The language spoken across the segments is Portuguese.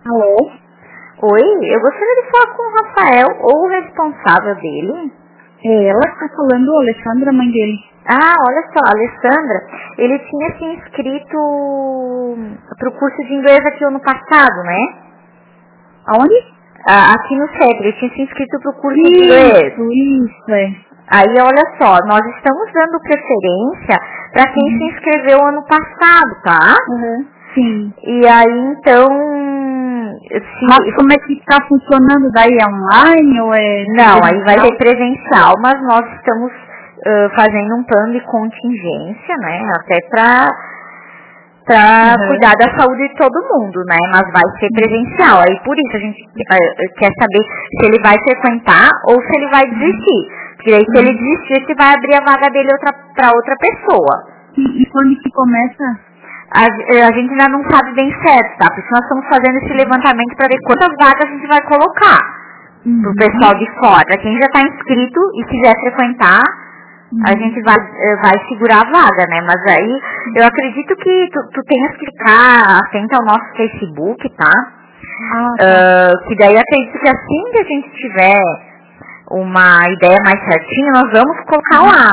Alô? Oi, eu gostaria de falar com o Rafael ou o responsável dele. Ela está falando, a Alessandra, a mãe dele. Ah, olha só, a Alessandra, ele tinha se inscrito pro curso de inglês aqui ano passado, né? Aonde? Aqui no CEP, ele tinha se inscrito pro curso de inglês. Isso, é. Aí, olha só, nós estamos dando preferência para quem se inscreveu ano passado, tá? Sim. E aí, então... Mas como é que está funcionando daí? É online ou é... Não, aí vai ser presencial, mas nós estamos fazendo um plano de contingência, né? Até para cuidar da saúde de todo mundo, né? Mas vai ser presencial. Aí por isso a gente quer saber se ele vai frequentar ou se ele vai desistir. Porque aí se ele desistir, você vai abrir a vaga dele para outra pessoa. E quando que começa? A gente ainda não sabe bem certo, tá? Porque nós estamos fazendo esse levantamento para ver quantas vagas a gente vai colocar pro pessoal de fora. Quem já está inscrito e quiser frequentar, a gente vai segurar a vaga, né? Mas aí, eu acredito que tu tenhas que ficar atento ao nosso Facebook, tá? Que daí eu acredito que assim que a gente tiver uma ideia mais certinha, nós vamos colocar lá.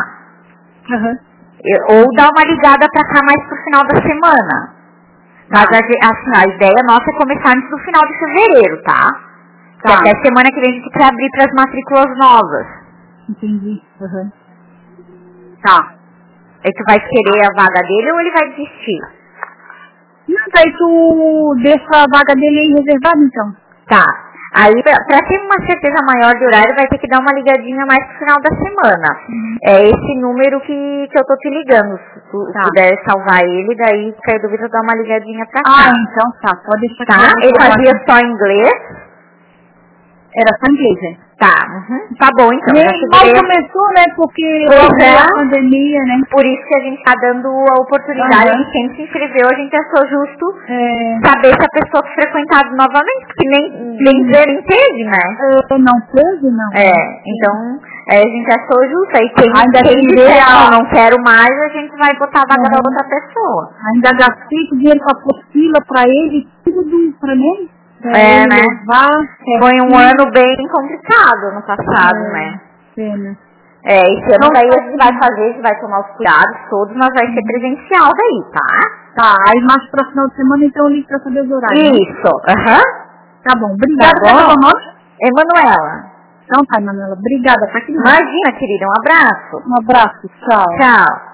Ou dar uma ligada pra cá mais pro final da semana. Mas assim, a ideia nossa é começar antes do final de fevereiro, tá? Até semana que vem a gente quer abrir pras matrículas novas. Entendi. Tá. Aí tu vai querer a vaga dele ou ele vai desistir? Não, daí tu deixa a vaga dele aí reservada, então. Tá. Aí, pra ter uma certeza maior do horário, vai ter que dar uma ligadinha mais pro final da semana. É esse número que eu tô te ligando. Se tu puder salvar ele, daí, qualquer dúvida, dá uma ligadinha pra cá. Então tá. Pode deixar. Tá? Ele fazia só inglês? Era só inglês, né? Tá. Tá bom, então. Mal começou, né? Porque a pandemia, né? Por isso que a gente tá dando a oportunidade de quem se inscreveu, a gente achou justo saber se a pessoa que frequentado novamente, porque nem teve, né? Não teve, não. Então a gente achou justo. Aí quem disser, não quero mais, a gente vai botar a vaga da outra pessoa. Ainda gastei dinheiro com a apostila pra ele, tudo pra mim. Né? Foi um ano bem complicado ano passado, né? Pena. Esse ano daí a gente vai fazer, a gente vai tomar os cuidados todos, mas vai ser presencial daí, tá? Tá, aí mais pra final de semana, então eu ligo pra saber os horários. Isso, Tá bom, obrigada. Tá bom? Emanuela. Então tá, Emanuela, obrigada. Imagina, querida, um abraço. Um abraço, tchau. Tchau.